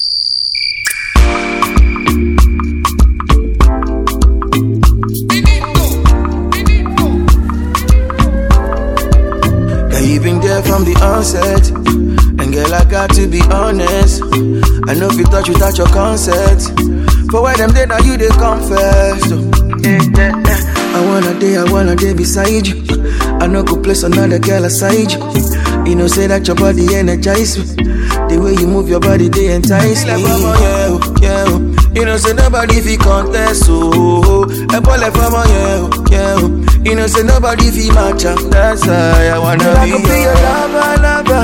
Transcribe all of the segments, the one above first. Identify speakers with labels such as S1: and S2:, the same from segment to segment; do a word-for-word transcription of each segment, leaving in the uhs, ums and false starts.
S1: You've been there from the onset, and girl, I got to be honest. I know if you touch without your consent, for why them day now you they confess. So, yeah, yeah, yeah. I wanna day, I wanna day beside you. I know go place another girl aside you. You know say that your body energize me. The way you move your body, they entice me. Yeah, yeah. You know say nobody fi contest, so and pull it from yeah, yeah. You know say nobody fi match up. That's why I wanna be. I could be your lover, lover,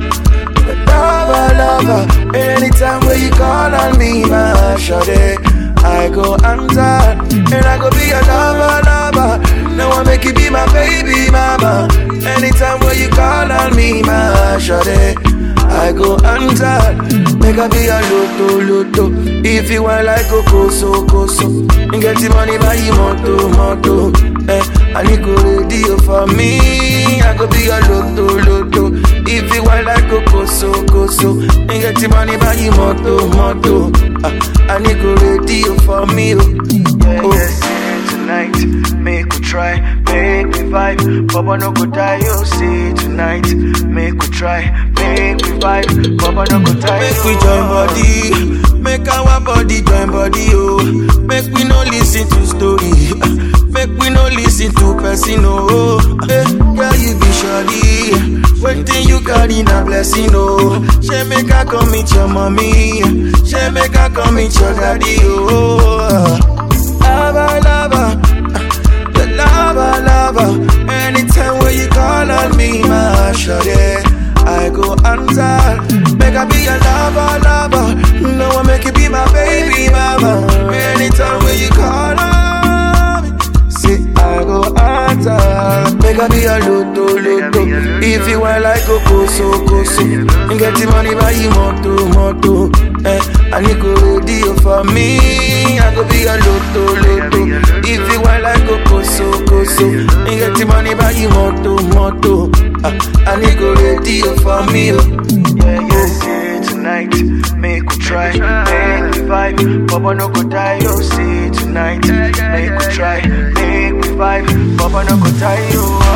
S1: lover, lover. Anytime when you call on me, my shawty, I go answer, and I go be your lover, lover. Now I make you be my baby mama. Anytime when you call on me, my shawty, I go answer. Make I be a loto, loto. If you want like a koso, koso, and get the money by you moto, moto. Eh, I need go radio for me. I go be a loto, loto. If you want like a koso, koso, and get the money by you moto, moto. Uh, I need go radio for me. Oh, yeah, oh. Yes, tonight, make we try, make we vibe. Baba no go die, you see tonight. Make we try, make we vibe. Baba no go die. Make we join body, make our body join body, oh. Make we no listen to story, make we no listen to person, oh. Hey, girl you be shoddy, waiting you carry na blessing, oh. She make her come meet your mommy, she make her come meet your daddy, oh. Lava, lava, the lava, lava. Anytime when you call on me, my shawty, I go answer. Make I be your lover, lover. No one make you be my baby mama. Anytime when you call on me, say I go answer. Make I be your loto, loto. If you want like a koso, koso, and get the money by you moto, moto. Eh, I need go radio for me. I go be a loto, loto. If you want like a koso, koso, and get the money by you moto, moto. Uh, I need go radio for me. Oh. Yeah, yes, yeah, tonight, make we try, make we vibe. Baba no go die, you see tonight. Make we try, make we vibe. Baba no go die, you.